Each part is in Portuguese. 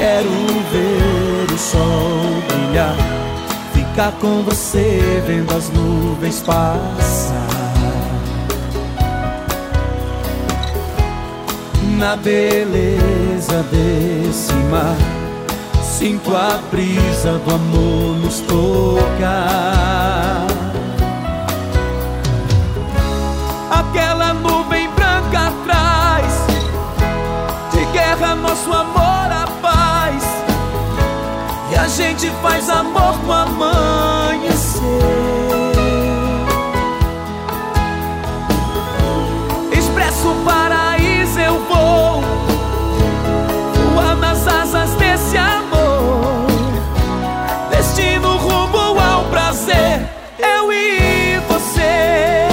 Quero ver o sol brilhar, ficar com você vendo as nuvens passar. Na beleza desse mar, sinto a brisa do amor nos tocar. Aquela nuvem branca atrás, de guerra nosso amor a paz, e a gente faz amor no amanhecer. Expresso o paraíso eu vou, voar nas asas desse amor, destino rumo ao prazer, eu e você.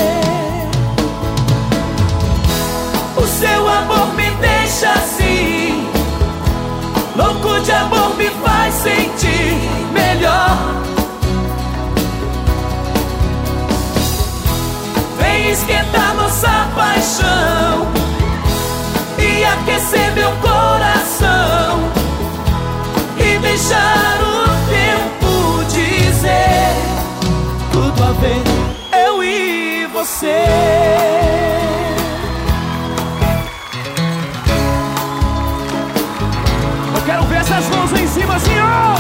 O seu amor me deixa assim, louco de amor, me faz sentir melhor. Vem esquentar nossa paixão e aquecer meu coração, e deixar o tempo dizer tudo a ver, eu e você. Eu quero ver essas mãos em cima assim, ó!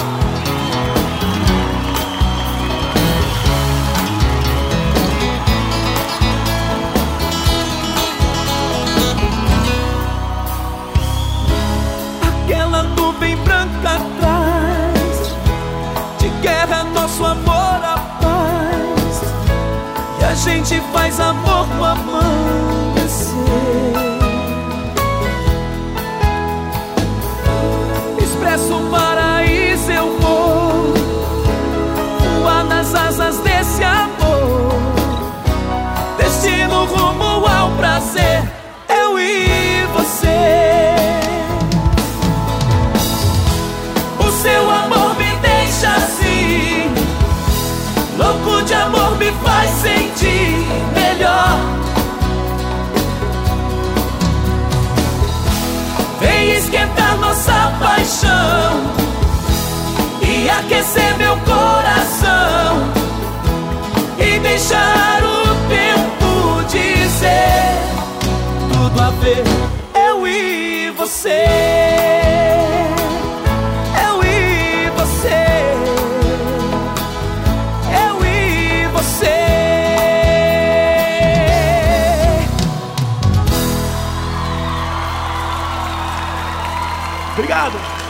Aquela nuvem branca atrás, de guerra nosso amor a paz, e a gente faz amor no amanhecer. Expresso o paraíso eu vou, voar nas asas desse amor, destino rumo ao prazer, eu e você. O seu amor me deixa assim, louco de amor, me faz sentir melhor. Vem esquentar nossa paixão e aquecer meu coração, e deixar o tempo dizer tudo a ver, eu e você. Eu e você. Eu e você. Obrigado.